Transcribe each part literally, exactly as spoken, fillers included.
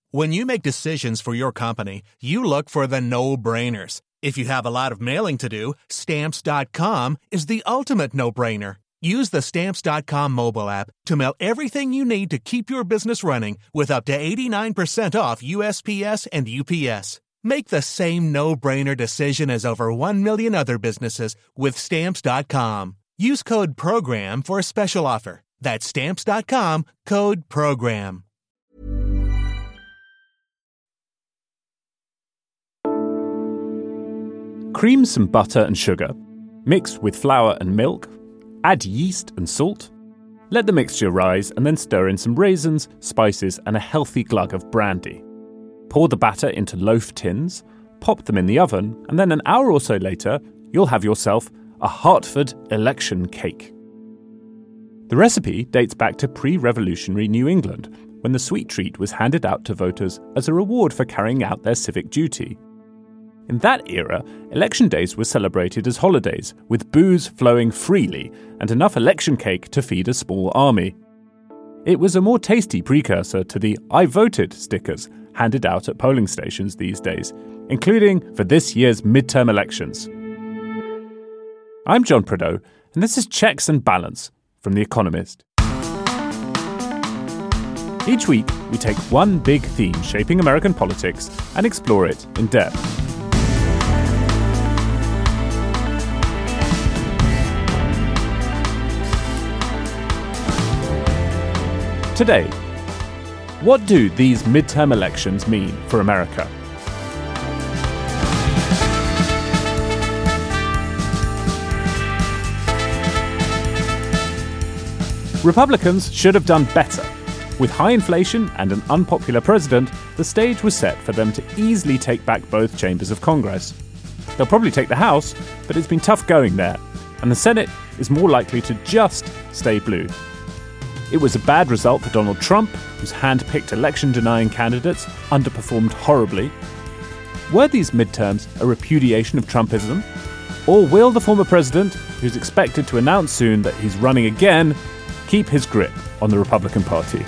When you make decisions for your company, you look for the no-brainers. If you have a lot of mailing to do, Stamps dot com is the ultimate no-brainer. Use the Stamps dot com mobile app to mail everything you need to keep your business running with up to eighty-nine percent off U S P S and U P S. Make the same no-brainer decision as over one million other businesses with Stamps dot com. Use code PROGRAM for a special offer. That's Stamps dot com, code PROGRAM. Cream some butter and sugar. Mix with flour and milk. Add yeast and salt. Let the mixture rise and then stir in some raisins, spices, and a healthy glug of brandy. Pour the batter into loaf tins, pop them in the oven, and then an hour or so later, you'll have yourself a Hartford election cake. The recipe dates back to pre-revolutionary New England, when the sweet treat was handed out to voters as a reward for carrying out their civic duty. In that era, election days were celebrated as holidays, with booze flowing freely and enough election cake to feed a small army. It was a more tasty precursor to the I voted stickers handed out at polling stations these days, including for this year's midterm elections. I'm John Prideaux, and this is Checks and Balance from The Economist. Each week, we take one big theme shaping American politics and explore it in depth. Today, what do these midterm elections mean for America? Republicans should have done better. With high inflation and an unpopular president, the stage was set for them to easily take back both chambers of Congress. They'll probably take the House, but it's been tough going there, and the Senate is more likely to just stay blue. It was a bad result for Donald Trump, whose hand-picked election-denying candidates underperformed horribly. Were these midterms a repudiation of Trumpism? Or will the former president, who's expected to announce soon that he's running again, keep his grip on the Republican Party?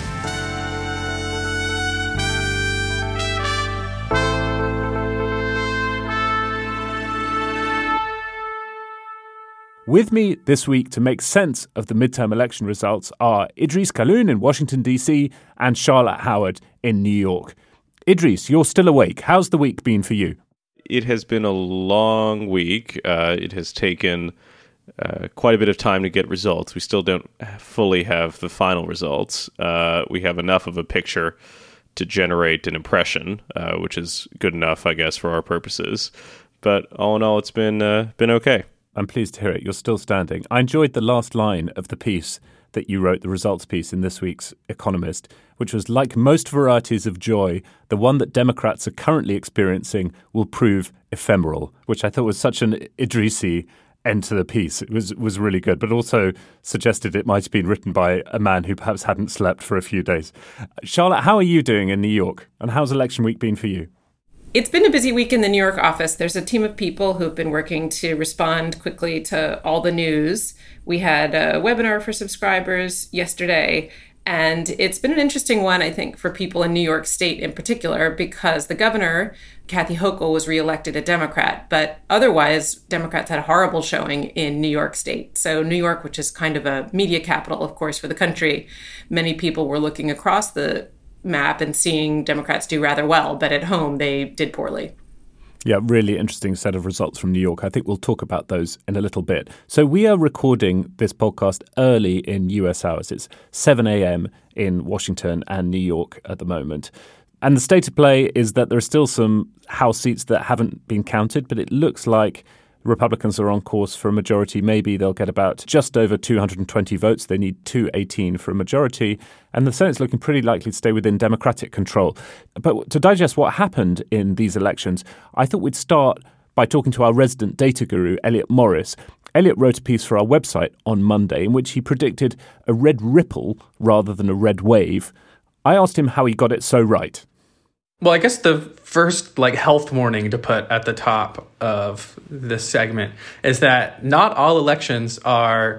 With me this week to make sense of the midterm election results are Idris Kaloun in Washington, D C and Charlotte Howard in New York. Idris, you're still awake. How's the week been for you? It has been a long week. Uh, it has taken uh, quite a bit of time to get results. We still don't fully have the final results. Uh, we have enough of a picture to generate an impression, uh, which is good enough, I guess, for our purposes. But all in all, it's been uh, been okay. I'm pleased to hear it. You're still standing. I enjoyed the last line of the piece that you wrote, the results piece in this week's Economist, which was, like most varieties of joy, the one that Democrats are currently experiencing will prove ephemeral, which I thought was such an Idrisi end to the piece. It was was really good, but also suggested it might have been written by a man who perhaps hadn't slept for a few days. Charlotte, how are you doing in New York? And how's election week been for you? It's been a busy week in the New York office. There's a team of people who've been working to respond quickly to all the news. We had a webinar for subscribers yesterday, and it's been an interesting one, I think, for people in New York State in particular, because the governor, Kathy Hochul, was reelected a Democrat, but otherwise, Democrats had a horrible showing in New York State. So New York, which is kind of a media capital, of course, for the country, many people were looking across the map and seeing Democrats do rather well, but at home they did poorly. Yeah, really interesting set of results from New York. I think we'll talk about those in a little bit. So we are recording this podcast early in U S hours. It's seven a.m. in Washington and New York at the moment. And the state of play is that there are still some House seats that haven't been counted, but it looks like Republicans are on course for a majority. Maybe they'll get about just over two hundred twenty votes. They need two eighteen for a majority. And the Senate's looking pretty likely to stay within Democratic control. But to digest what happened in these elections, I thought we'd start by talking to our resident data guru, Elliot Morris. Elliot wrote a piece for our website on Monday in which he predicted a red ripple rather than a red wave. I asked him how he got it so right. Well, I guess the first like health warning to put at the top of this segment is that not all elections are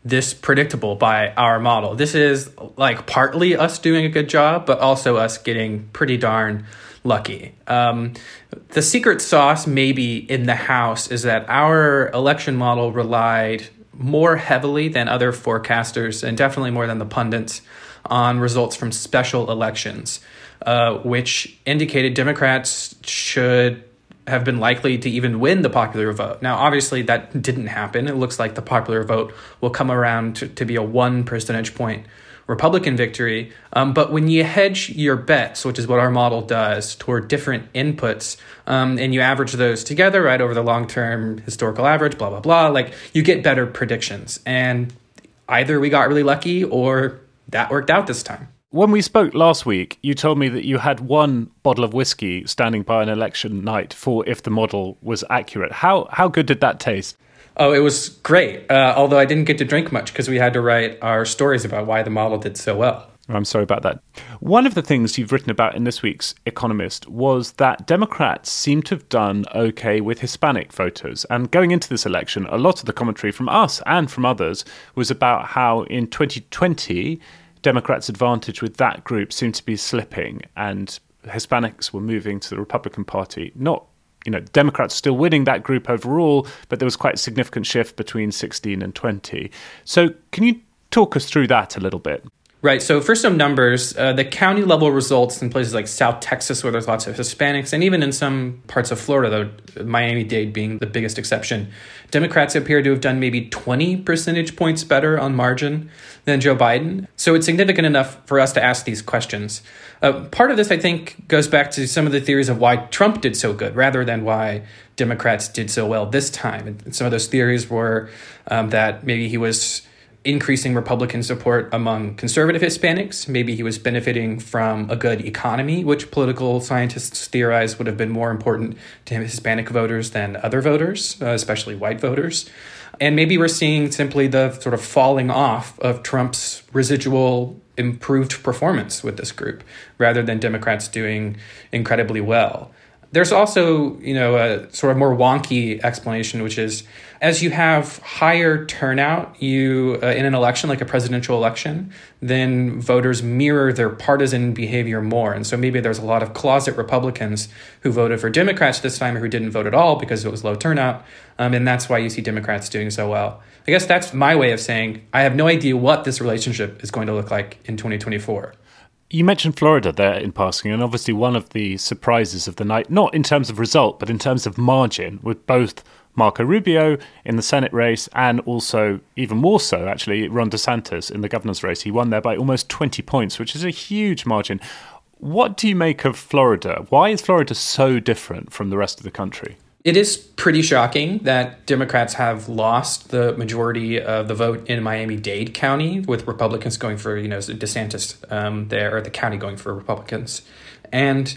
this predictable by our model. This is like partly us doing a good job, but also us getting pretty darn lucky. Um, the secret sauce maybe in the House is that our election model relied more heavily than other forecasters, and definitely more than the pundits, on results from special elections, uh, which indicated Democrats should have been likely to even win the popular vote. Now, obviously, that didn't happen. It looks like the popular vote will come around to, to be a one percentage point Republican victory. Um, but when you hedge your bets, which is what our model does, toward different inputs, um, and you average those together, right, over the long-term historical average, blah, blah, blah, like you get better predictions. And either we got really lucky or that worked out this time. When we spoke last week, you told me that you had one bottle of whiskey standing by an election night for if the model was accurate. How how good did that taste? Oh, it was great. Uh, although I didn't get to drink much because we had to write our stories about why the model did so well. I'm sorry about that. One of the things you've written about in this week's Economist was that Democrats seem to have done okay with Hispanic voters. And going into this election, a lot of the commentary from us and from others was about how in twenty twenty, Democrats' advantage with that group seemed to be slipping and Hispanics were moving to the Republican Party. Not, you know, Democrats still winning that group overall, but there was quite a significant shift between sixteen and twenty. So can you talk us through that a little bit? Right. So for some numbers, uh, the county level results in places like South Texas, where there's lots of Hispanics, and even in some parts of Florida, though Miami-Dade being the biggest exception, Democrats appear to have done maybe twenty percentage points better on margin than Joe Biden. So it's significant enough for us to ask these questions. Uh, part of this, I think, goes back to some of the theories of why Trump did so good rather than why Democrats did so well this time. And some of those theories were um, that maybe he was increasing Republican support among conservative Hispanics. Maybe he was benefiting from a good economy, which political scientists theorize would have been more important to Hispanic voters than other voters, uh, especially white voters. And maybe we're seeing simply the sort of falling off of Trump's residual improved performance with this group, rather than Democrats doing incredibly well. There's also, you know, a sort of more wonky explanation, which is as you have higher turnout you uh, in an election, like a presidential election, then voters mirror their partisan behavior more. And so maybe there's a lot of closet Republicans who voted for Democrats this time or who didn't vote at all because it was low turnout. Um, and that's why you see Democrats doing so well. I guess that's my way of saying I have no idea what this relationship is going to look like in twenty twenty-four. You mentioned Florida there in passing, and obviously one of the surprises of the night, not in terms of result, but in terms of margin, with both Marco Rubio in the Senate race and also, even more so, actually, Ron DeSantis in the governor's race. He won there by almost twenty points, which is a huge margin. What do you make of Florida? Why is Florida so different from the rest of the country? It is pretty shocking that Democrats have lost the majority of the vote in Miami-Dade County, with Republicans going for, you know, DeSantis um, there, or the county going for Republicans. And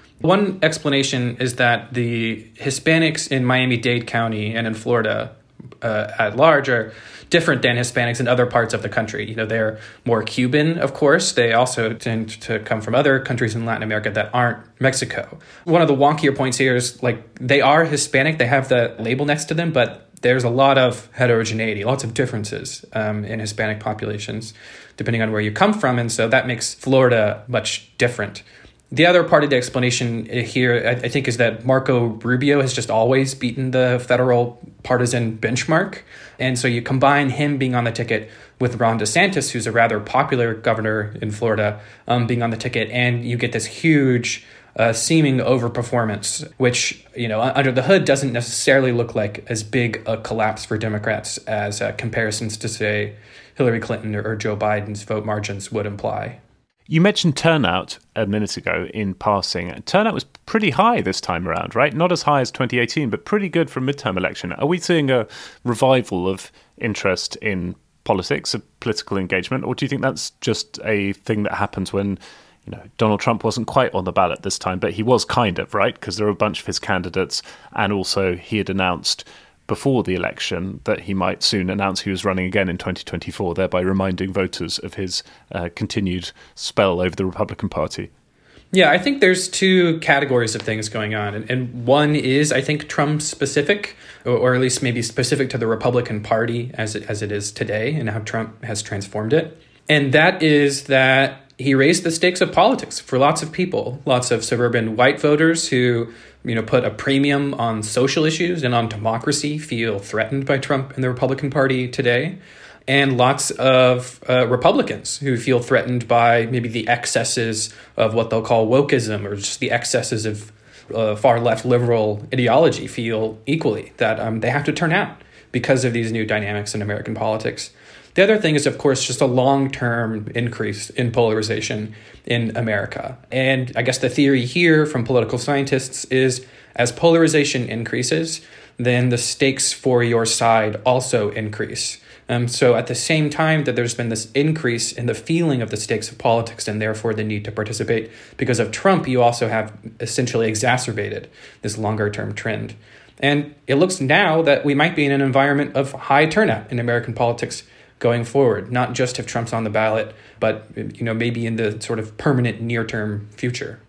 one explanation is that the Hispanics in Miami-Dade County and in Florida uh, at large are different than Hispanics in other parts of the country. You know, they're more Cuban, of course. They also tend to come from other countries in Latin America that aren't Mexico. One of the wonkier points here is, like, they are Hispanic. They have the label next to them, but there's a lot of heterogeneity, lots of differences um, in Hispanic populations, depending on where you come from. And so that makes Florida much different. The other part of the explanation here, I think, is that Marco Rubio has just always beaten the federal partisan benchmark. And so you combine him being on the ticket with Ron DeSantis, who's a rather popular governor in Florida, um, being on the ticket, and you get this huge uh, seeming overperformance, which, you know, under the hood doesn't necessarily look like as big a collapse for Democrats as uh, comparisons to, say, Hillary Clinton or Joe Biden's vote margins would imply. You mentioned turnout a minute ago in passing. Turnout was pretty high this time around, right? Not as high as twenty eighteen, but pretty good for a midterm election. Are we seeing a revival of interest in politics, of political engagement, or do you think that's just a thing that happens when, you know, Donald Trump wasn't quite on the ballot this time, but he was kind of, right? Because there were a bunch of his candidates, and also he had announced before the election that he might soon announce he was running again in twenty twenty-four, thereby reminding voters of his uh, continued spell over the Republican Party. Yeah, I think there's two categories of things going on. And, and one is, I think, Trump-specific, or, or at least maybe specific to the Republican Party as it, as it is today and how Trump has transformed it. And that is that he raised the stakes of politics for lots of people, lots of suburban white voters who, you know, put a premium on social issues and on democracy, feel threatened by Trump and the Republican Party today. And lots of uh, Republicans who feel threatened by maybe the excesses of what they'll call wokeism, or just the excesses of uh, far left liberal ideology, feel equally that um, they have to turn out because of these new dynamics in American politics. The other thing is, of course, just a long-term increase in polarization in America. And I guess the theory here from political scientists is as polarization increases, then the stakes for your side also increase. Um, so at the same time that there's been this increase in the feeling of the stakes of politics and therefore the need to participate because of Trump, you also have essentially exacerbated this longer term trend. And it looks now that we might be in an environment of high turnout in American politics going forward, not just if Trump's on the ballot, but you know maybe in the sort of permanent near term future.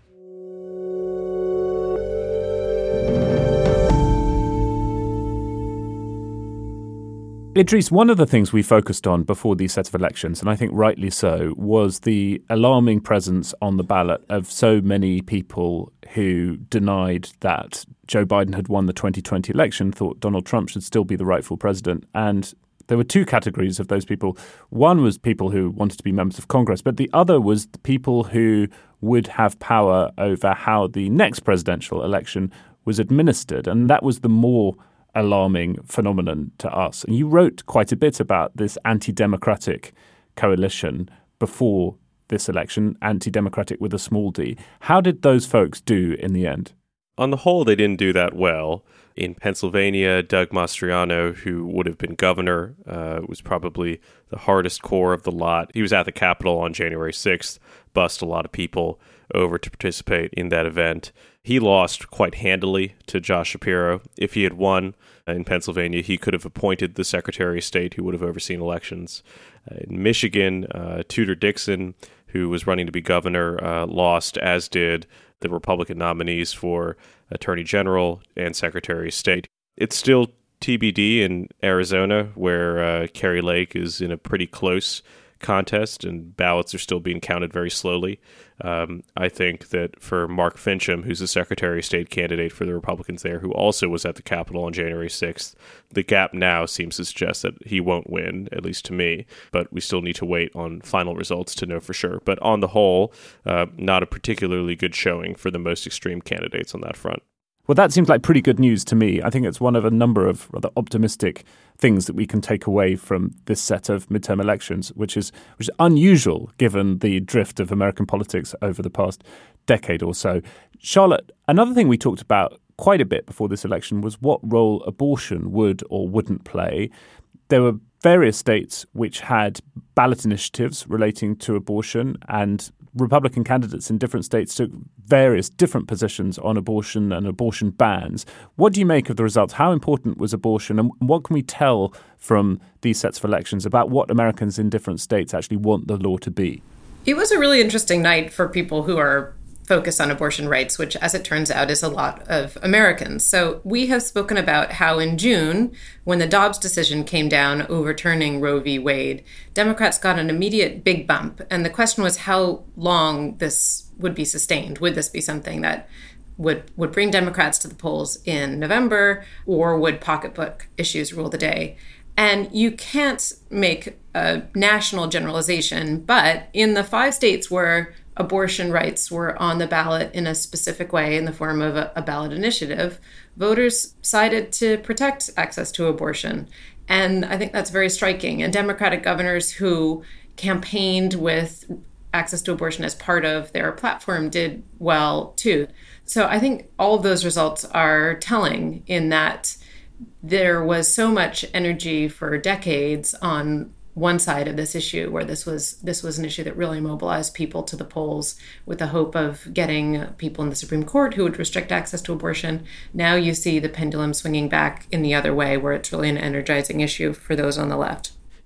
Idris, one of the things we focused on before these set of elections, and I think rightly so, was the alarming presence on the ballot of so many people who denied that Joe Biden had won the twenty twenty election, thought Donald Trump should still be the rightful president. And there were two categories of those people. One was people who wanted to be members of Congress, but the other was the people who would have power over how the next presidential election was administered. And that was the more alarming phenomenon to us. And you wrote quite a bit about this anti-democratic coalition before this election, anti-democratic with a small d. How did those folks do in the end? On the whole, they didn't do that well. In Pennsylvania, Doug Mastriano, who would have been governor, uh, was probably the hardest core of the lot. He was at the Capitol on January sixth, bussed a lot of people over to participate in that event. He lost quite handily to Josh Shapiro. If he had won in Pennsylvania, he could have appointed the Secretary of State who would have overseen elections. Uh, in Michigan, uh, Tudor Dixon, who was running to be governor, uh, lost, as did the Republican nominees for Attorney General and Secretary of State. It's still T B D in Arizona, where uh, Kari Lake is in a pretty close contest and ballots are still being counted very slowly. Um, I think that for Mark Fincham, who's the Secretary of State candidate for the Republicans there, who also was at the Capitol on January sixth, the gap now seems to suggest that he won't win, at least to me, but we still need to wait on final results to know for sure. But on the whole, uh, not a particularly good showing for the most extreme candidates on that front. Well, that seems like pretty good news to me. I think it's one of a number of rather optimistic things that we can take away from this set of midterm elections, which is which is unusual given the drift of American politics over the past decade or so. Charlotte, another thing we talked about quite a bit before this election was what role abortion would or wouldn't play. There were various states which had ballot initiatives relating to abortion, and Republican candidates in different states took various different positions on abortion and abortion bans. What do you make of the results? How important was abortion, and what can we tell from these sets of elections about what Americans in different states actually want the law to be? It was a really interesting night for people who are focused on abortion rights, which, as it turns out, is a lot of Americans. So we have spoken about how in June, when the Dobbs decision came down overturning Roe v. Wade, Democrats got an immediate big bump. And the question was how long this would be sustained. Would this be something that would, would bring Democrats to the polls in November, or would pocketbook issues rule the day? And you can't make a national generalization, but in the five states where abortion rights were on the ballot in a specific way in the form of a, a ballot initiative, voters decided to protect access to abortion. And I think that's very striking. And Democratic governors who campaigned with access to abortion as part of their platform did well, too. So I think all of those results are telling in that there was so much energy for decades on one side of this issue, where this was this was an issue that really mobilized people to the polls with the hope of getting people in the Supreme Court who would restrict access to abortion. Now you see the pendulum swinging back in the other way, where it's really an energizing issue for those on the left.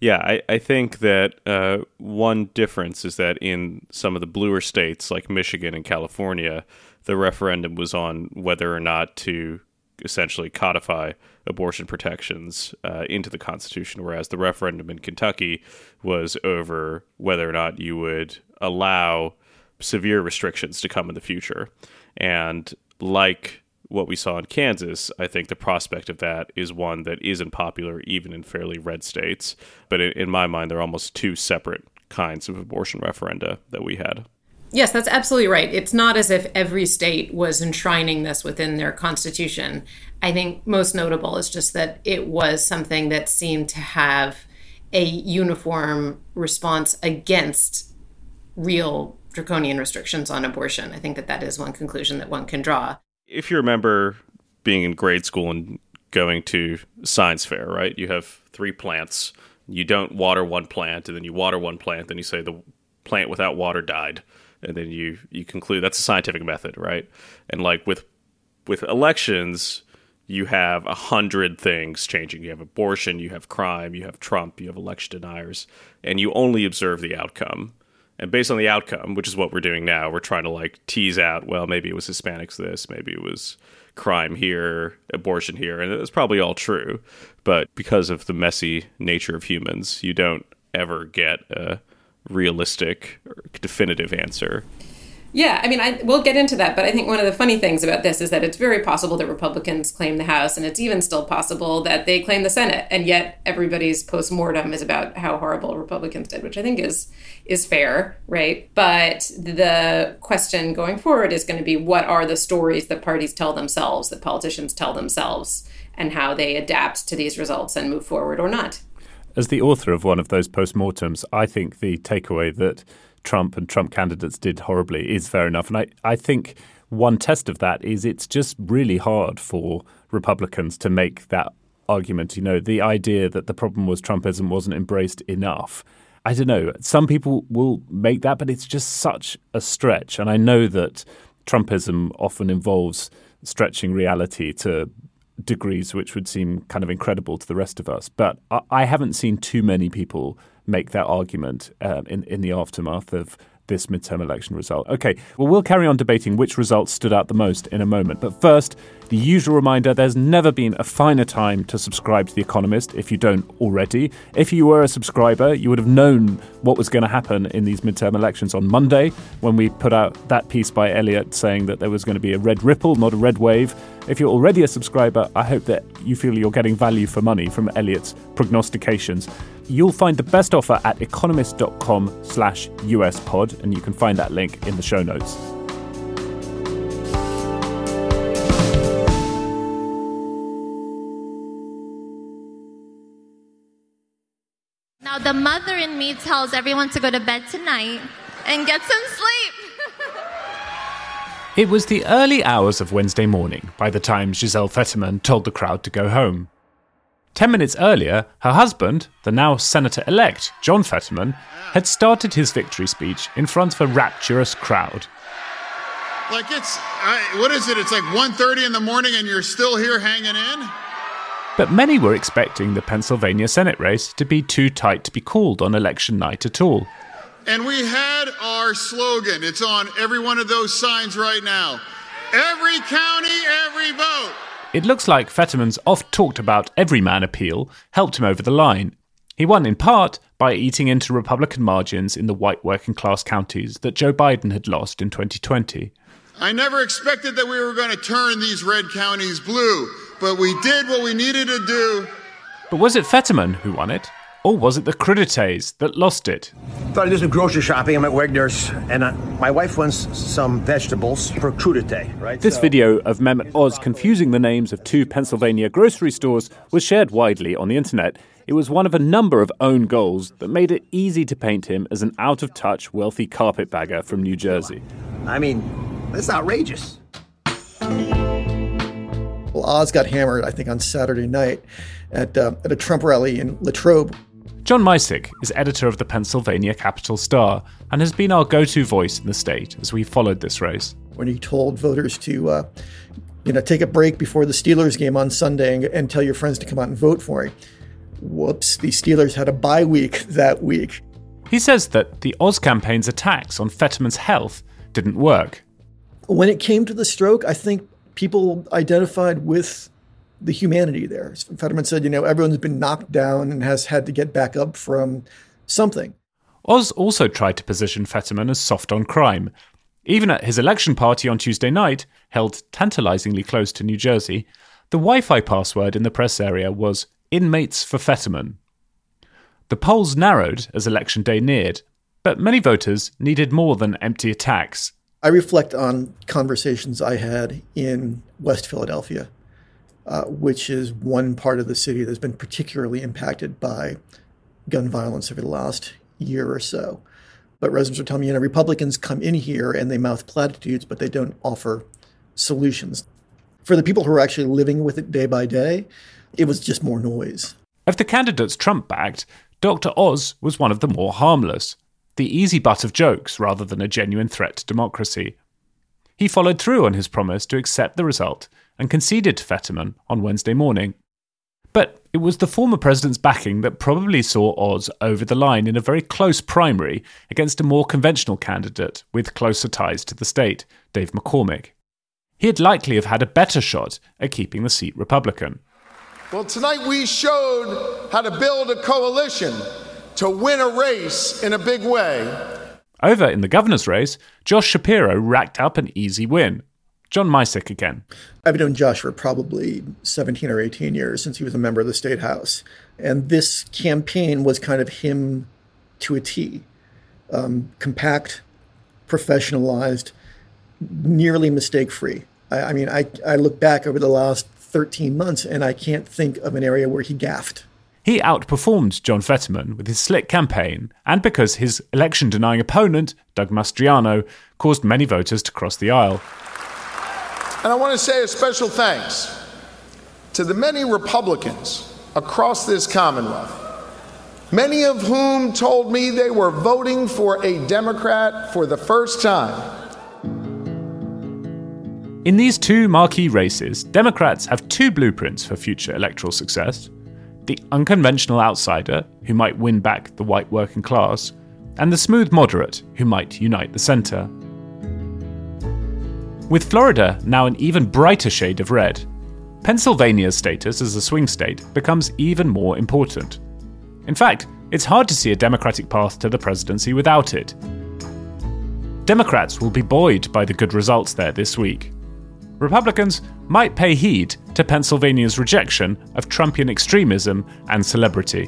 Yeah, I, I think that uh, one difference is that in some of the bluer states like Michigan and California, the referendum was on whether or not to essentially codify abortion protections uh, into the Constitution, whereas the referendum in Kentucky was over whether or not you would allow severe restrictions to come in the future. And like what we saw in Kansas, I think the prospect of that is one that isn't popular even in fairly red states. But in, in my mind, they're almost two separate kinds of abortion referenda that we had. Yes, that's absolutely right. It's not as if every state was enshrining this within their constitution. I think most notable is just that it was something that seemed to have a uniform response against real draconian restrictions on abortion. I think that that is one conclusion that one can draw. If you remember being in grade school and going to science fair, right? You have three plants. You don't water one plant, and then you water one plant, then you say the plant without water died. And then you, you conclude that's a scientific method, right? And like with with elections, you have a hundred things changing. You have abortion, you have crime, you have Trump, you have election deniers, and you only observe the outcome. And based on the outcome, which is what we're doing now, we're trying to like tease out, well, maybe it was Hispanics this, maybe it was crime here, abortion here, and it's probably all true. But because of the messy nature of humans, you don't ever get a realistic or definitive answer. Yeah, I mean, I, we'll get into that, but I think one of the funny things about this is that it's very possible that Republicans claim the House, and it's even still possible that they claim the Senate, and yet everybody's postmortem is about how horrible Republicans did, which I think is is fair, right? But the question going forward is going to be, what are the stories that parties tell themselves, that politicians tell themselves, and how they adapt to these results and move forward or not? As the author of one of those postmortems, I think the takeaway that Trump and Trump candidates did horribly is fair enough. And I, I think one test of that is it's just really hard for Republicans to make that argument. You know, the idea that the problem was Trumpism wasn't embraced enough. I don't know. Some people will make that, but it's just such a stretch. And I know that Trumpism often involves stretching reality to degrees which would seem kind of incredible to the rest of us. But I, I haven't seen too many people make that argument um, in, in the aftermath of this midterm election result. Okay, well, we'll carry on debating which results stood out the most in a moment. But first, the usual reminder, there's never been a finer time to subscribe to The Economist if you don't already. If you were a subscriber, you would have known what was going to happen in these midterm elections on Monday when we put out that piece by Elliot saying that there was going to be a red ripple, not a red wave. If you're already a subscriber, I hope that you feel you're getting value for money from Elliot's prognostications. You'll find the best offer at economist.com slash US pod, and you can find that link in the show notes. Now, the mother in me tells everyone to go to bed tonight and get some sleep. It was the early hours of Wednesday morning by the time Giselle Fetterman told the crowd to go home. Ten minutes earlier, her husband, the now Senator-elect John Fetterman, had started his victory speech in front of a rapturous crowd. Like it's, I, what is it? It's like one thirty in the morning and you're still here hanging in? But many were expecting the Pennsylvania Senate race to be too tight to be called on election night at all. And we had our slogan. It's on every one of those signs right now. Every county, every vote. It looks like Fetterman's oft-talked-about everyman appeal helped him over the line. He won in part by eating into Republican margins in the white working-class counties that Joe Biden had lost in twenty twenty. I never expected that we were going to turn these red counties blue, but we did what we needed to do. But was it Fetterman who won it? Or was it the Crudités that lost it? Thought I'd do some grocery shopping. I'm at Wegner's, and uh, my wife wants some vegetables for crudité, right? This so, video of Mehmet Oz confusing the names of two Pennsylvania grocery stores was shared widely on the internet. It was one of a number of own goals that made it easy to paint him as an out-of-touch, wealthy carpetbagger from New Jersey. I mean, that's outrageous. Well, Oz got hammered, I think, on Saturday night at, uh, at a Trump rally in Latrobe. John Mysick is editor of the Pennsylvania Capital Star and has been our go-to voice in the state as we followed this race. When he told voters to, uh, you know, take a break before the Steelers game on Sunday and, and tell your friends to come out and vote for him. whoops, the Steelers had a bye week that week. He says that the Oz campaign's attacks on Fetterman's health didn't work. When it came to the stroke, I think people identified with the humanity there. Fetterman said, you know, everyone's been knocked down and has had to get back up from something. Oz also tried to position Fetterman as soft on crime. Even at his election party on Tuesday night, held tantalizingly close to New Jersey, the Wi-Fi password in the press area was Inmates for Fetterman. The polls narrowed as election day neared, but many voters needed more than empty attacks. I reflect on conversations I had in West Philadelphia, uh, which is one part of the city that's been particularly impacted by gun violence over the last year or so. But residents are telling me, you know, Republicans come in here and they mouth platitudes, but they don't offer solutions. For the people who are actually living with it day by day, it was just more noise. Of the candidates Trump backed, Doctor Oz was one of the more harmless, the easy butt of jokes rather than a genuine threat to democracy. He followed through on his promise to accept the result and conceded to Fetterman on Wednesday morning. But it was the former president's backing that probably saw Oz over the line in a very close primary against a more conventional candidate with closer ties to the state, Dave McCormick. He'd likely have had a better shot at keeping the seat Republican. Well, tonight we showed how to build a coalition to win a race in a big way. Over in the governor's race, Josh Shapiro racked up an easy win. John Mysick again. I've known Josh for probably seventeen or eighteen years since he was a member of the State House. And this campaign was kind of him to a T. Um, compact, professionalized, nearly mistake-free. I, I mean, I, I look back over the last thirteen months and I can't think of an area where he gaffed. He outperformed John Fetterman with his slick campaign and because his election-denying opponent, Doug Mastriano, caused many voters to cross the aisle. And I want to say a special thanks to the many Republicans across this Commonwealth, many of whom told me they were voting for a Democrat for the first time. In these two marquee races, Democrats have two blueprints for future electoral success: the unconventional outsider, who might win back the white working class, and the smooth moderate, who might unite the centre. With Florida now an even brighter shade of red, Pennsylvania's status as a swing state becomes even more important. In fact, it's hard to see a Democratic path to the presidency without it. Democrats will be buoyed by the good results there this week. Republicans might pay heed to Pennsylvania's rejection of Trumpian extremism and celebrity.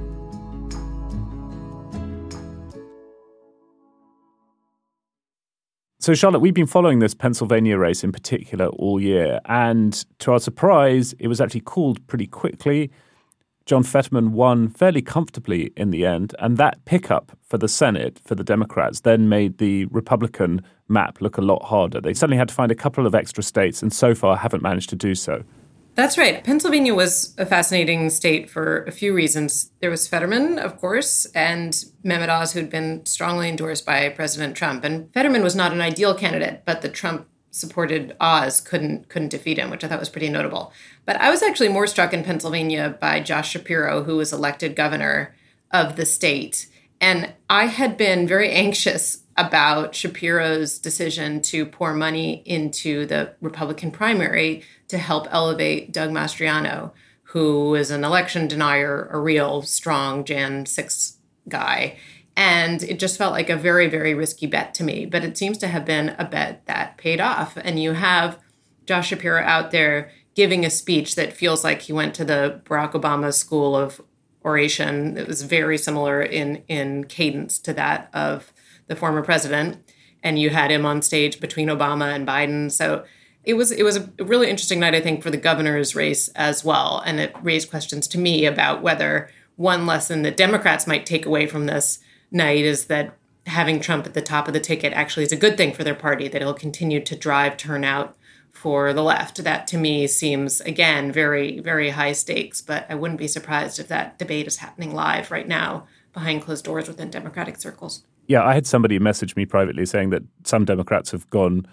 So, Charlotte, we've been following this Pennsylvania race in particular all year, and to our surprise, it was actually called pretty quickly. John Fetterman won fairly comfortably in the end, and that pickup for the Senate, for the Democrats, then made the Republican map look a lot harder. They suddenly had to find a couple of extra states, and so far haven't managed to do so. That's right. Pennsylvania was a fascinating state for a few reasons. There was Fetterman, of course, and Mehmet Oz, who'd been strongly endorsed by President Trump. And Fetterman was not an ideal candidate, but the Trump-supported Oz couldn't couldn't defeat him, which I thought was pretty notable. But I was actually more struck in Pennsylvania by Josh Shapiro, who was elected governor of the state. And I had been very anxious about Shapiro's decision to pour money into the Republican primary to help elevate Doug Mastriano, who is an election denier, a real strong January sixth guy. And it just felt like a very, very risky bet to me. But it seems to have been a bet that paid off. And you have Josh Shapiro out there giving a speech that feels like he went to the Barack Obama School of Oration. It was very similar in, in cadence to that of the former president. And you had him on stage between Obama and Biden. So it was it was a really interesting night, I think, for the governor's race as well. And it raised questions to me about whether one lesson that Democrats might take away from this night is that having Trump at the top of the ticket actually is a good thing for their party, that he'll continue to drive turnout for the left. That to me seems, again, very, very high stakes. But I wouldn't be surprised if that debate is happening live right now behind closed doors within Democratic circles. Yeah, I had somebody message me privately saying that some Democrats have gone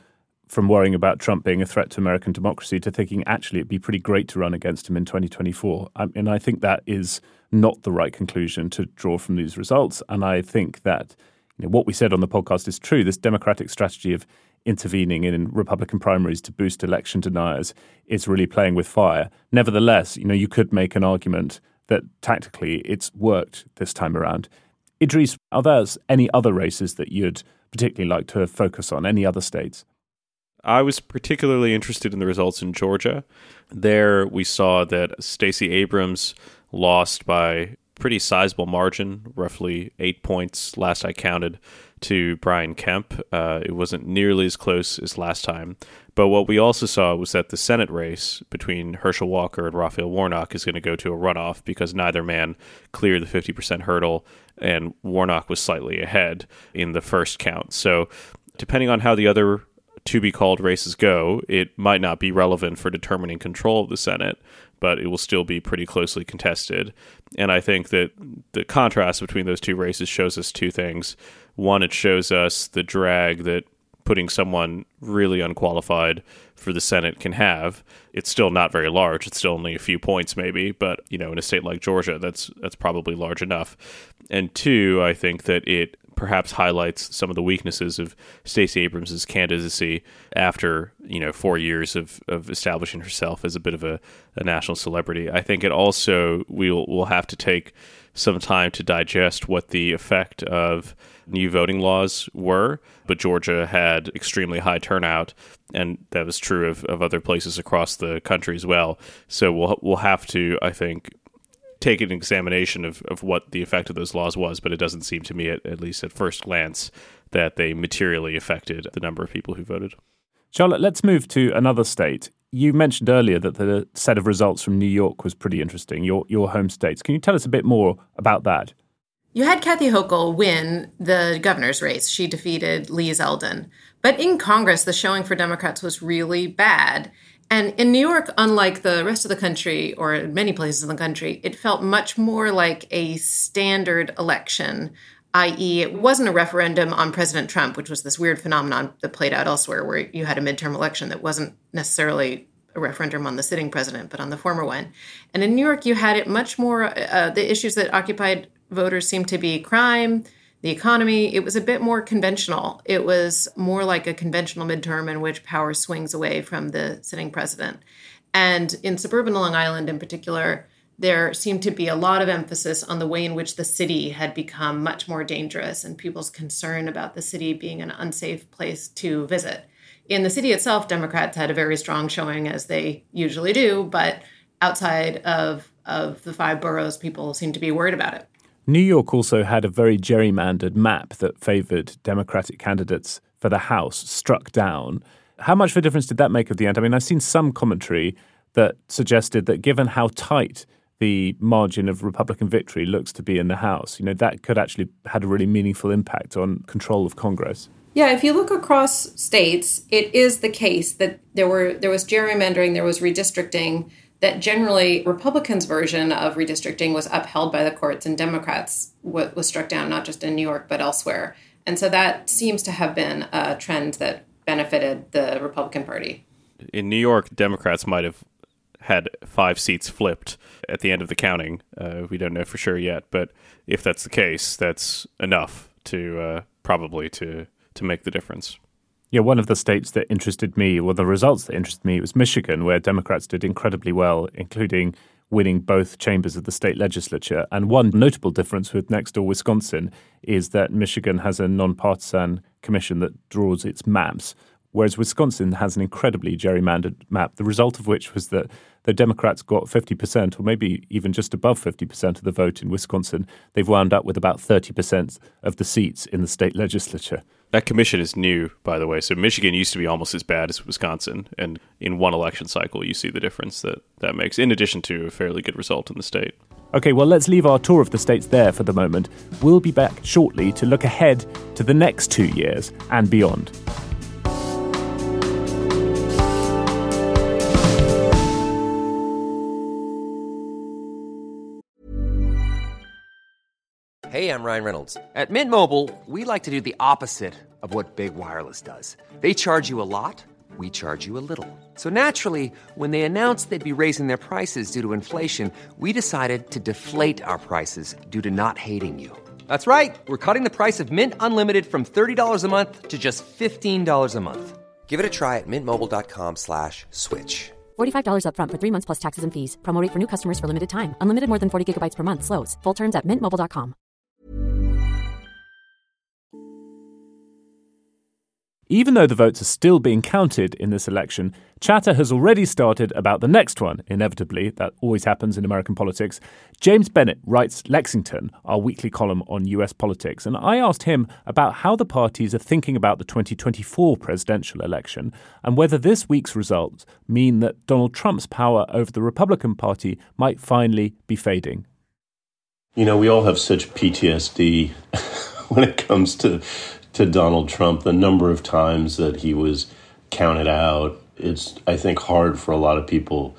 from worrying about Trump being a threat to American democracy to thinking actually it'd be pretty great to run against him in twenty twenty-four. I, and I think that is not the right conclusion to draw from these results. And I think that you know, what we said on the podcast is true. This Democratic strategy of intervening in Republican primaries to boost election deniers is really playing with fire. Nevertheless, you know, you could make an argument that tactically it's worked this time around. Idris, are there any other races that you'd particularly like to focus on, any other states? I was particularly interested in the results in Georgia. There we saw that Stacey Abrams lost by pretty sizable margin, roughly eight points last I counted, to Brian Kemp. Uh, it wasn't nearly as close as last time. But what we also saw was that the Senate race between Herschel Walker and Raphael Warnock is going to go to a runoff because neither man cleared the fifty percent hurdle, and Warnock was slightly ahead in the first count. So depending on how the other to-be-called races go, it might not be relevant for determining control of the Senate, but it will still be pretty closely contested. And I think that the contrast between those two races shows us two things. One, it shows us the drag that putting someone really unqualified for the Senate can have. It's still not very large. It's still only a few points maybe, but you know, in a state like Georgia, that's that's probably large enough. And two, I think that it perhaps highlights some of the weaknesses of Stacey Abrams' candidacy after, you know, four years of, of establishing herself as a bit of a, a national celebrity. I think it also, we'll, we'll have to take some time to digest what the effect of new voting laws were, but Georgia had extremely high turnout, and that was true of, of other places across the country as well. So we'll we'll have to, I think, take an examination of, of what the effect of those laws was, but it doesn't seem to me, at, at least at first glance, that they materially affected the number of people who voted. Charlotte, let's move to another state. You mentioned earlier that the set of results from New York was pretty interesting, your your home states. Can you tell us a bit more about that? You had Kathy Hochul win the governor's race. She defeated Lee Zeldin. But in Congress, the showing for Democrats was really bad. And in New York, unlike the rest of the country, or many places in the country, it felt much more like a standard election, that is it wasn't a referendum on President Trump, which was this weird phenomenon that played out elsewhere, where you had a midterm election that wasn't necessarily a referendum on the sitting president, but on the former one. And in New York, you had it much more, uh, the issues that occupied voters seemed to be crime, the economy. It was a bit more conventional. It was more like a conventional midterm in which power swings away from the sitting president. And in suburban Long Island in particular, there seemed to be a lot of emphasis on the way in which the city had become much more dangerous and people's concern about the city being an unsafe place to visit. In the city itself, Democrats had a very strong showing, as they usually do, but outside of, of the five boroughs, people seemed to be worried about it. New York also had a very gerrymandered map that favored Democratic candidates for the House struck down. How much of a difference did that make at the end? I mean, I've seen some commentary that suggested that given how tight the margin of Republican victory looks to be in the House, you know, that could actually had a really meaningful impact on control of Congress. Yeah, if you look across states, it is the case that there were there was gerrymandering, there was redistricting, that generally Republicans' version of redistricting was upheld by the courts and Democrats w- was struck down, not just in New York, but elsewhere. And so that seems to have been a trend that benefited the Republican Party. In New York, Democrats might have had five seats flipped at the end of the counting. Uh, we don't know for sure yet, but if that's the case, that's enough to uh, probably to, to make the difference. Yeah, one of the states that interested me, well, the results that interested me was Michigan, where Democrats did incredibly well, including winning both chambers of the state legislature. And one notable difference with next door Wisconsin is that Michigan has a nonpartisan commission that draws its maps, whereas Wisconsin has an incredibly gerrymandered map, the result of which was that the Democrats got fifty percent, or maybe even just above fifty percent of the vote in Wisconsin. They've wound up with about thirty percent of the seats in the state legislature. That commission is new, by the way. So Michigan used to be almost as bad as Wisconsin. And in one election cycle, you see the difference that that makes, in addition to a fairly good result in the state. Okay, well, let's leave our tour of the states there for the moment. We'll be back shortly to look ahead to the next two years and beyond. Hey, I'm Ryan Reynolds. At Mint Mobile, we like to do the opposite of what Big Wireless does. They charge you a lot, we charge you a little. So naturally, when they announced they'd be raising their prices due to inflation, we decided to deflate our prices due to not hating you. That's right. We're cutting the price of Mint Unlimited from thirty dollars a month to just fifteen dollars a month. Give it a try at mintmobile.com slash switch. forty-five dollars up front for three months plus taxes and fees. Promo rate for new customers for limited time. Unlimited more than forty gigabytes per month. Slows full terms at mint mobile dot com. Even though the votes are still being counted in this election, chatter has already started about the next one, inevitably. That always happens in American politics. James Bennett writes Lexington, our weekly column on U S politics, and I asked him about how the parties are thinking about the twenty twenty-four presidential election and whether this week's results mean that Donald Trump's power over the Republican Party might finally be fading. You know, we all have such P T S D when it comes to to Donald Trump, the number of times that he was counted out. It's, I think, hard for a lot of people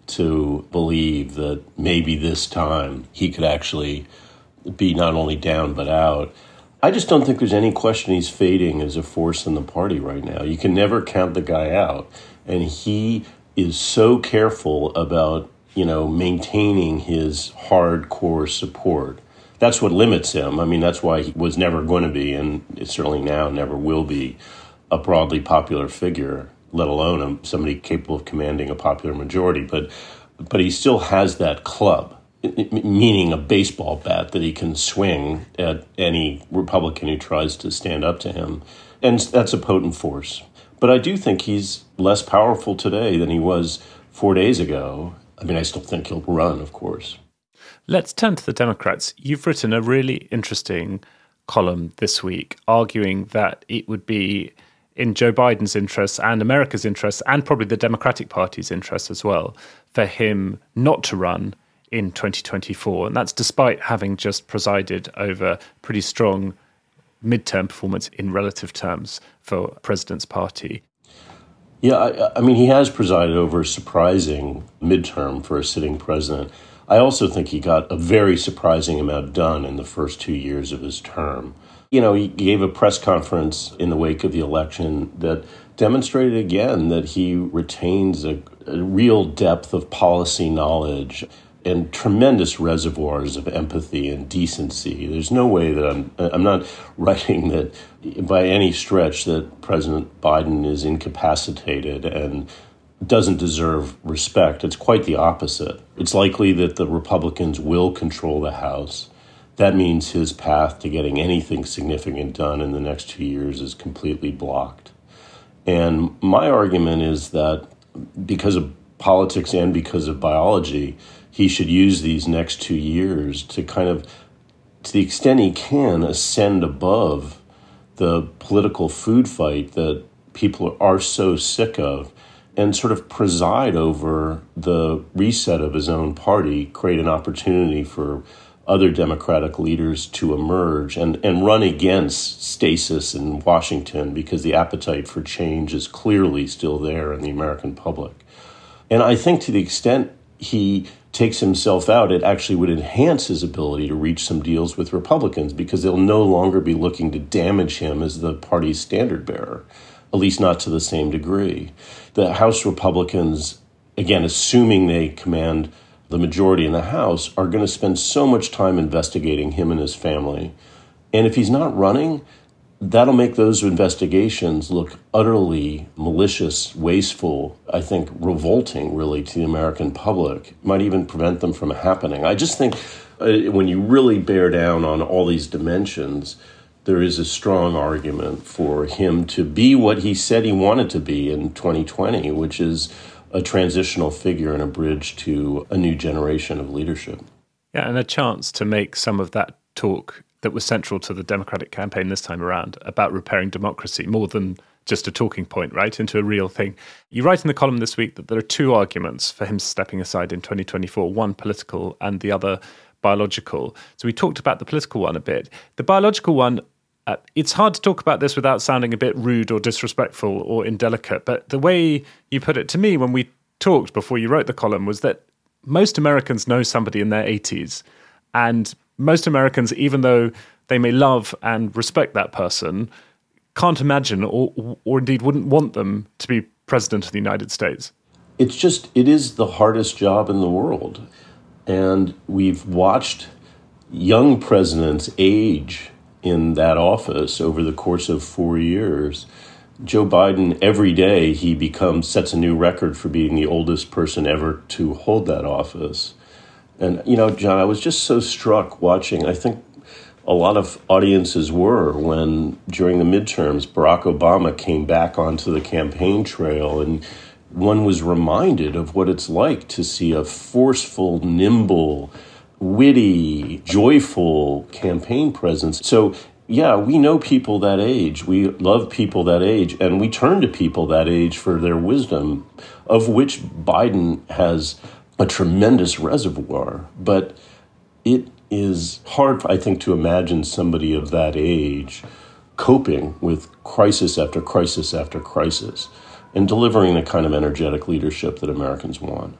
to believe that maybe this time he could actually be not only down but out. I just don't think there's any question he's fading as a force in the party right now. You can never count the guy out. And he is so careful about, you know, maintaining his hardcore support. That's what limits him. I mean, that's why he was never going to be, and certainly now never will be, a broadly popular figure, let alone somebody capable of commanding a popular majority. But but he still has that club, meaning a baseball bat that he can swing at any Republican who tries to stand up to him. And that's a potent force. But I do think he's less powerful today than he was four days ago. I mean, I still think he'll run, of course. Let's turn to the Democrats. You've written a really interesting column this week arguing that it would be in Joe Biden's interests and America's interests and probably the Democratic Party's interests as well for him not to run in twenty twenty-four. And that's despite having just presided over pretty strong midterm performance in relative terms for President's party. Yeah, I, I mean, he has presided over a surprising midterm for a sitting president. I also think he got a very surprising amount done in the first two years of his term. You know, he gave a press conference in the wake of the election that demonstrated again that he retains a, a real depth of policy knowledge and tremendous reservoirs of empathy and decency. There's no way that I'm, I'm not writing that by any stretch that President Biden is incapacitated and doesn't deserve respect. It's quite the opposite. It's likely that the Republicans will control the House. That means his path to getting anything significant done in the next two years is completely blocked. And my argument is that because of politics and because of biology, he should use these next two years to kind of, to the extent he can, ascend above the political food fight that people are so sick of, and sort of preside over the reset of his own party, create an opportunity for other Democratic leaders to emerge and, and run against stasis in Washington, because the appetite for change is clearly still there in the American public. And I think to the extent he takes himself out, it actually would enhance his ability to reach some deals with Republicans, because they'll no longer be looking to damage him as the party's standard bearer, at least not to the same degree. The House Republicans, again, assuming they command the majority in the House, are going to spend so much time investigating him and his family. And if he's not running, that'll make those investigations look utterly malicious, wasteful, I think revolting, really, to the American public. It might even prevent them from happening. I just think uh, when you really bear down on all these dimensions, there is a strong argument for him to be what he said he wanted to be in twenty twenty, which is a transitional figure and a bridge to a new generation of leadership. Yeah, and a chance to make some of that talk that was central to the Democratic campaign this time around about repairing democracy more than just a talking point, right, into a real thing. You write in the column this week that there are two arguments for him stepping aside in twenty twenty-four, one political and the other biological. So we talked about the political one a bit. The biological one, Uh, it's hard to talk about this without sounding a bit rude or disrespectful or indelicate, but the way you put it to me when we talked before you wrote the column was that most Americans know somebody in their eighties, and most Americans, even though they may love and respect that person, can't imagine or, or indeed wouldn't want them to be president of the United States? It's just, it is the hardest job in the world. And we've watched young presidents age in that office over the course of four years. Joe Biden, every day, he becomes, sets a new record for being the oldest person ever to hold that office. And, you know, John, I was just so struck watching, I think a lot of audiences were, when during the midterms, Barack Obama came back onto the campaign trail, and one was reminded of what it's like to see a forceful, nimble, witty, joyful campaign presence. So, yeah, we know people that age. We love people that age, and we turn to people that age for their wisdom, of which Biden has a tremendous reservoir. But it is hard, I think, to imagine somebody of that age coping with crisis after crisis after crisis and delivering the kind of energetic leadership that Americans want.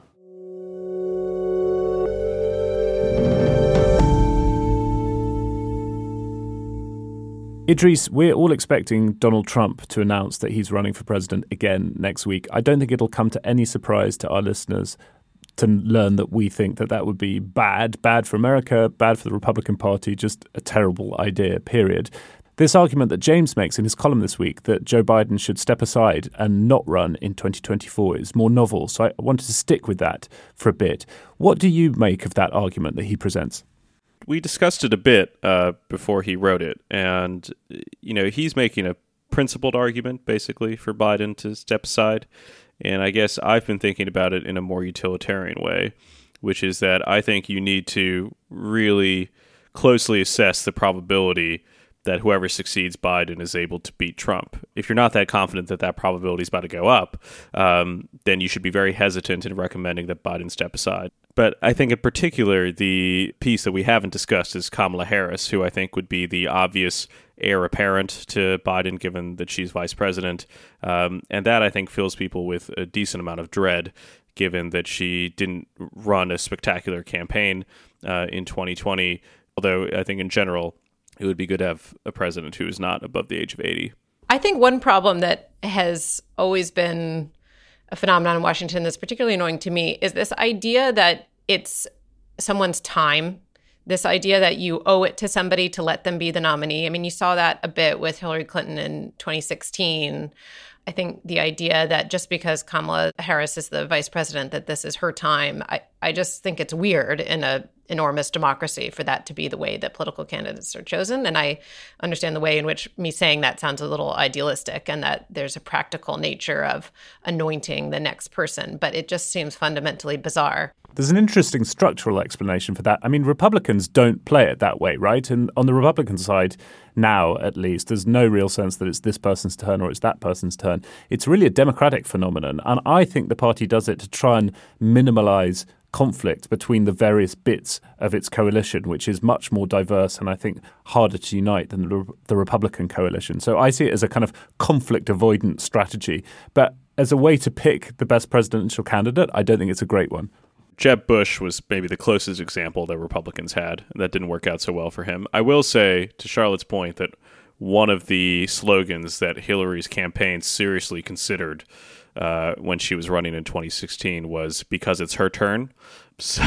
Idris, we're all expecting Donald Trump to announce that he's running for president again next week. I don't think it'll come to any surprise to our listeners to learn that we think that that would be bad, bad for America, bad for the Republican Party, just a terrible idea, period. This argument that James makes in his column this week, that Joe Biden should step aside and not run in twenty twenty-four, is more novel. So I wanted to stick with that for a bit. What do you make of that argument that he presents? We discussed it a bit uh, before he wrote it, and you know he's making a principled argument basically for Biden to step aside, and I guess I've been thinking about it in a more utilitarian way, which is that I think you need to really closely assess the probability that whoever succeeds Biden is able to beat Trump. If you're not that confident that that probability is about to go up, um, then you should be very hesitant in recommending that Biden step aside. But I think in particular, the piece that we haven't discussed is Kamala Harris, who I think would be the obvious heir apparent to Biden, given that she's vice president. Um, and that, I think, fills people with a decent amount of dread, given that she didn't run a spectacular campaign uh, in twenty twenty. Although I think in general, it would be good to have a president who is not above the age of eighty. I think one problem that has always been a phenomenon in Washington that's particularly annoying to me is this idea that it's someone's time, this idea that you owe it to somebody to let them be the nominee. I mean, you saw that a bit with Hillary Clinton in twenty sixteen. I think the idea that just because Kamala Harris is the vice president, that this is her time, I, I just think it's weird in a enormous democracy for that to be the way that political candidates are chosen. And I understand the way in which me saying that sounds a little idealistic and that there's a practical nature of anointing the next person, but it just seems fundamentally bizarre. There's an interesting structural explanation for that. I mean, Republicans don't play it that way, right? And on the Republican side, now at least, there's no real sense that it's this person's turn or it's that person's turn. It's really a democratic phenomenon. And I think the party does it to try and minimalize conflict between the various bits of its coalition, which is much more diverse and I think harder to unite than the, the Republican coalition. So I see it as a kind of conflict avoidance strategy. But as a way to pick the best presidential candidate, I don't think it's a great one. Jeb Bush was maybe the closest example that Republicans had. That didn't work out so well for him. I will say, to Charlotte's point, that one of the slogans that Hillary's campaign seriously considered uh, when she was running in twenty sixteen was "because it's her turn." So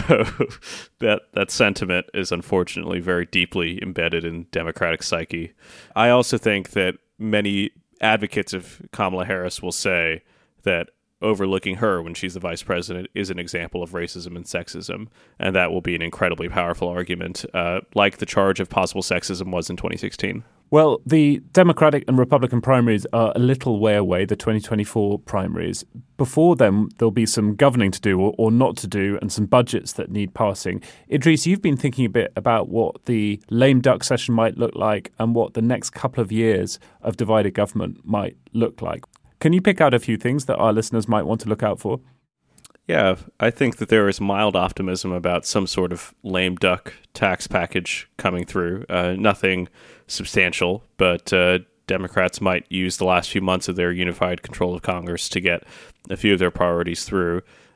that that sentiment is unfortunately very deeply embedded in Democratic psyche. I also think that many advocates of Kamala Harris will say that overlooking her when she's the vice president is an example of racism and sexism, and that will be an incredibly powerful argument, uh, like the charge of possible sexism was in twenty sixteen. Well, the Democratic and Republican primaries are a little way away, the twenty twenty-four primaries. Before them, there'll be some governing to do or, or not to do and some budgets that need passing. Idris, you've been thinking a bit about what the lame duck session might look like and what the next couple of years of divided government might look like. Can you pick out a few things that our listeners might want to look out for? Yeah, I think that there is mild optimism about some sort of lame duck tax package coming through. Uh, nothing substantial, but uh, Democrats might use the last few months of their unified control of Congress to get a few of their priorities through.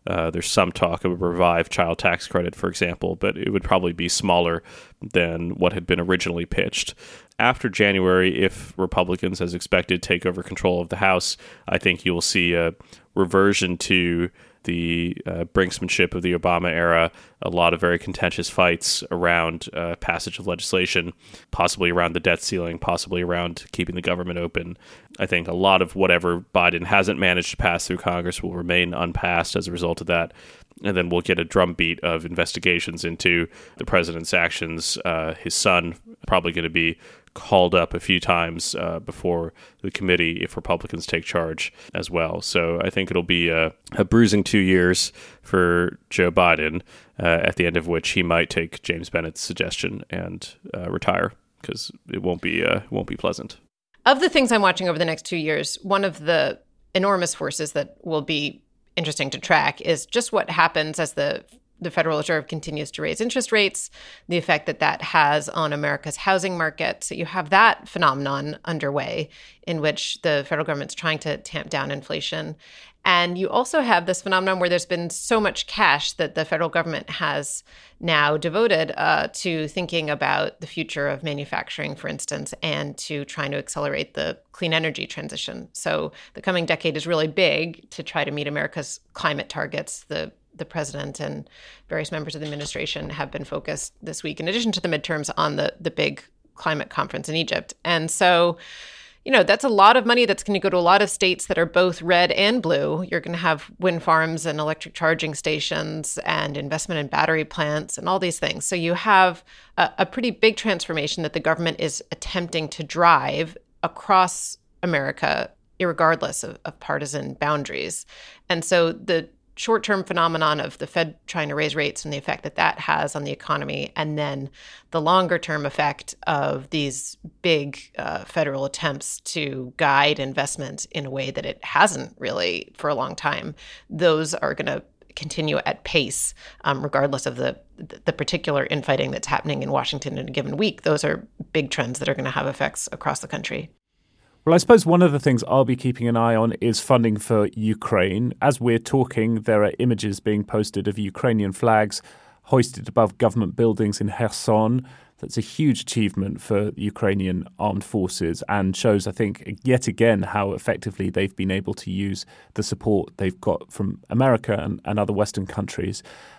Uh, there's some talk of a revived child tax credit, for example, but it would probably be smaller than what had been originally pitched. After January, if Republicans, as expected, take over control of the House, I think you'll see a reversion to the uh, brinksmanship of the Obama era, a lot of very contentious fights around uh, passage of legislation, possibly around the debt ceiling, possibly around keeping the government open. I think a lot of whatever Biden hasn't managed to pass through Congress will remain unpassed as a result of that. And then we'll get a drumbeat of investigations into the president's actions. Uh, his son probably going to be called up a few times uh, before the committee if Republicans take charge as well. So I think it'll be a, a bruising two years for Joe Biden, uh, at the end of which he might take James Bennett's suggestion and uh, retire, because it won't be uh, won't be pleasant. Of the things I'm watching over the next two years, one of the enormous forces that will be interesting to track is just what happens as the the Federal Reserve continues to raise interest rates, the effect that that has on America's housing market. So you have that phenomenon underway in which the federal government's trying to tamp down inflation. And you also have this phenomenon where there's been so much cash that the federal government has now devoted uh, to thinking about the future of manufacturing, for instance, and to trying to accelerate the clean energy transition. So the coming decade is really big to try to meet America's climate targets. The the president and various members of the administration have been focused this week, in addition to the midterms, on the, the big climate conference in Egypt. And so, you know, that's a lot of money that's going to go to a lot of states that are both red and blue. You're going to have wind farms and electric charging stations and investment in battery plants and all these things. So you have a, a pretty big transformation that the government is attempting to drive across America, irregardless of, of partisan boundaries. And so the short-term phenomenon of the Fed trying to raise rates and the effect that that has on the economy, and then the longer-term effect of these big uh, federal attempts to guide investment in a way that it hasn't really for a long time, those are going to continue at pace, um, regardless of the the particular infighting that's happening in Washington in a given week. Those are big trends that are going to have effects across the country. Well, I suppose one of the things I'll be keeping an eye on is funding for Ukraine. As we're talking, there are images being posted of Ukrainian flags hoisted above government buildings in Kherson. That's a huge achievement for the Ukrainian armed forces and shows, I think, yet again how effectively they've been able to use the support they've got from America and, and other Western countries.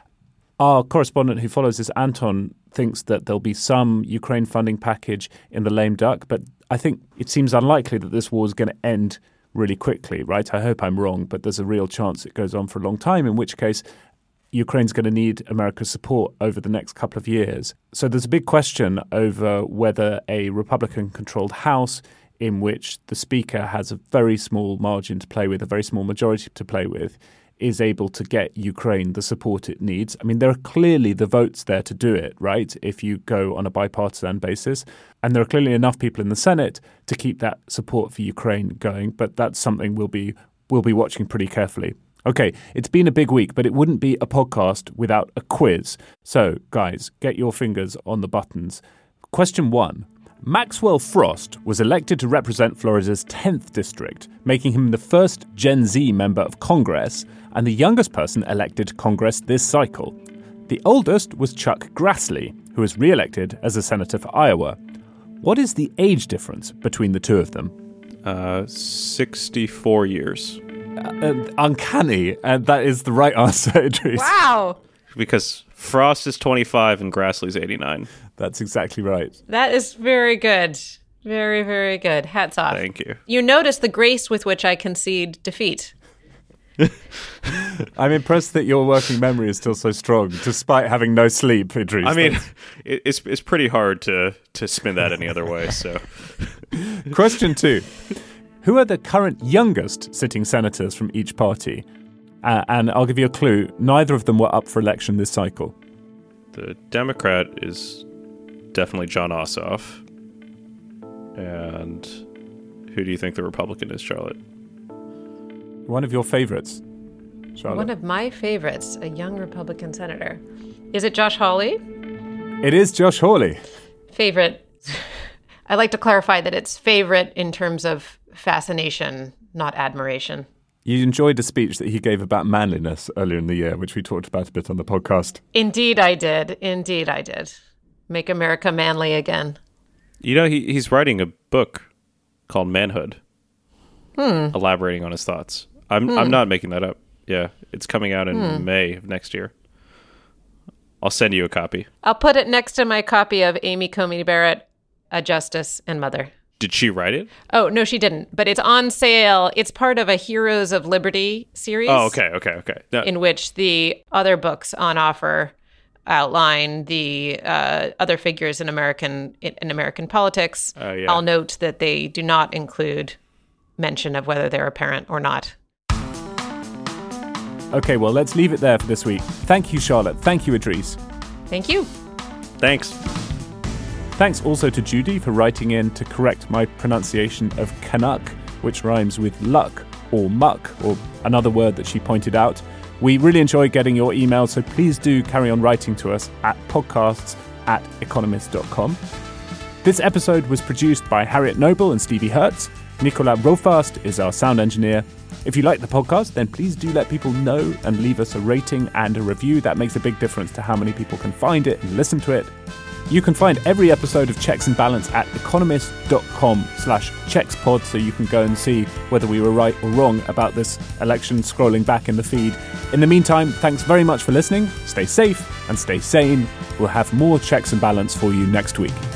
Our correspondent who follows this, Anton, thinks that there'll be some Ukraine funding package in the lame duck, but I think it seems unlikely that this war is going to end really quickly, right? I hope I'm wrong, but there's a real chance it goes on for a long time, in which case Ukraine's going to need America's support over the next couple of years. So there's a big question over whether a Republican-controlled House in which the Speaker has a very small margin to play with, a very small majority to play with, is able to get Ukraine the support it needs. I mean, there are clearly the votes there to do it, right, if you go on a bipartisan basis. And there are clearly enough people in the Senate to keep that support for Ukraine going. But that's something we'll be we'll be watching pretty carefully. Okay, it's been a big week, but it wouldn't be a podcast without a quiz. So, guys, get your fingers on the buttons. Question one. Maxwell Frost was elected to represent Florida's tenth district, making him the first Gen Z member of Congress and the youngest person elected to Congress this cycle. The oldest was Chuck Grassley, who was re-elected as a senator for Iowa. What is the age difference between the two of them? Uh, sixty-four years. Uh, uncanny, and that is the right answer, Idris. Wow. Because Frost is twenty-five and Grassley's eighty-nine. That's exactly right. That is very good. Very, very good. Hats off. Thank you. You notice the grace with which I concede defeat. I'm impressed that your working memory is still so strong, despite having no sleep, Idris. I mean, it's it's pretty hard to, to spin that any other way. So, Question two. Who are the current youngest sitting senators from each party? Uh, and I'll give you a clue. Neither of them were up for election this cycle. The Democrat is definitely Jon Ossoff. And who do you think the Republican is, Charlotte? One of your favorites, Charlotte. One of my favorites, a young Republican senator. Is it Josh Hawley? It is Josh Hawley. Favorite. I like to clarify that it's favorite in terms of fascination, not admiration. You enjoyed a speech that he gave about manliness earlier in the year, which we talked about a bit on the podcast. Indeed I did. Indeed I did. Make America manly again. You know, he he's writing a book called Manhood, Hmm. elaborating on his thoughts. I'm Hmm. I'm not making that up. Yeah, it's coming out in Hmm. May of next year. I'll send you a copy. I'll put it next to my copy of Amy Coney Barrett, A Justice and Mother. Did she write it? Oh, no, she didn't. But it's on sale. It's part of a Heroes of Liberty series. Oh, okay, okay, okay. No. In which the other books on offer outline the uh, other figures in American in American politics. Uh, yeah. I'll note that they do not include mention of whether they're a parent or not. Okay, well, let's leave it there for this week. Thank you, Charlotte. Thank you, Idris. Thank you. Thanks. Thanks also to Judy for writing in to correct my pronunciation of Canuck, which rhymes with luck or muck, or another word that she pointed out. We really enjoy getting your emails, so please do carry on writing to us at podcasts at economist dot com. This episode was produced by Harriet Noble and Stevie Hertz. Nicolas Rofast is our sound engineer. If you like the podcast, then please do let people know and leave us a rating and a review. That makes a big difference to how many people can find it and listen to it. You can find every episode of Checks and Balance at economist.com slash checkspod, so you can go and see whether we were right or wrong about this election scrolling back in the feed. In the meantime, thanks very much for listening. Stay safe and stay sane. We'll have more Checks and Balance for you next week.